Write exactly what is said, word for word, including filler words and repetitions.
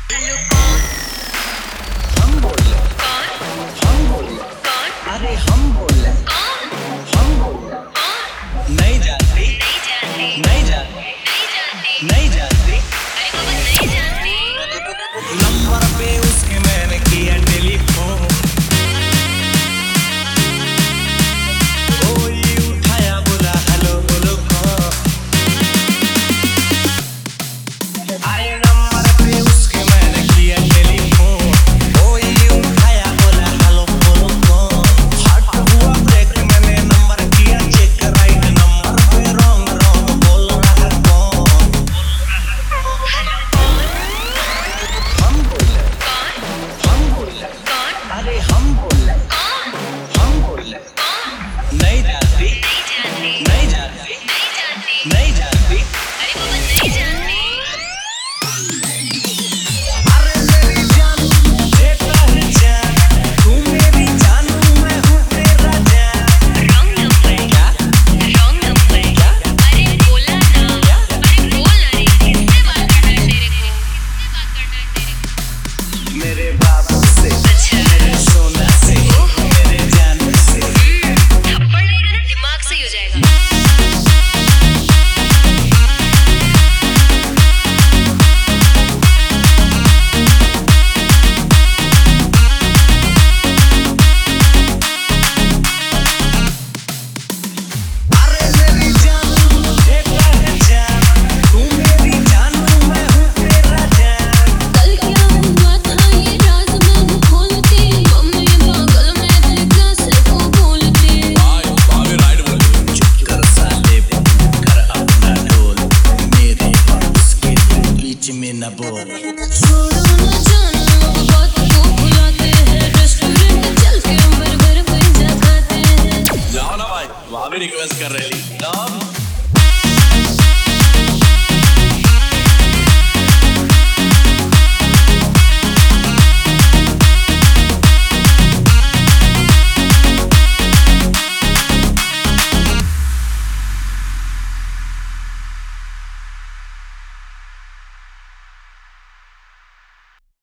Hello कौन? हम बोल रहे कौन? हम बोल रहे कौन? अरे हम बोल रहे कौन? हम बोल रहे कौन? नहीं जानती नहीं जानती। नहीं जानती नहीं जानती। नहीं जानती अरे बाबा नहीं जानती। नंबर पे उसके मैंने किया टेलीफोन कोई उठाया बोला हेलो बोलो कौन अरे नंबर पे उसके मैंने किया टेलीफोन कोई उठाया बोला हेलो बोलो कौन हट हुआ ब्रेक मैंने नंबर किया चेक राइट नंबर पे रॉन्ग रॉन्ग बोल रहा कौन हेलो कौन? हम बोल रहे कौन? हम बोल रहे कौन? अरे हम बोल रहे कौन? हम बोल रहे कौन? नहीं जानती नहीं जानती। नहीं जानती नहीं जानती। नहीं जानती अरे बाबा नहीं जानती। अरे मेरी जान देता है जान तू मेरी जान मैं हूँ तेरा जान रॉन्ग नंबर। क्या रॉन्ग नंबर। क्या अरे बोला ना। अरे बोल ना रे। किससे बात करना है तेरे को? किससे बात करना है तेरे को? मेरे बाबू से अच्छा। मेरे सोना से ओहो। मेरे जान से थप्पड़ लेगा ना दिमाग सही हो जाएगा। अरे मेरी जान देता है जान तू मेरी जान मैं हूँ तेरा जान कल क्या हुआ था ये राज मैं खोलती मम्मी पागल मैं देखा से वो बोलती चुप कर साले कर अपना ढोल मेरे बास के बीच में न बोल छोड़ो ना जानो बात को भुलाते हैं रेस्टोरेंट चल के बर्गर पिज्जा खाते हैं जाओ ना भाई वहाँ भी रिक्वेस्ट कर रहे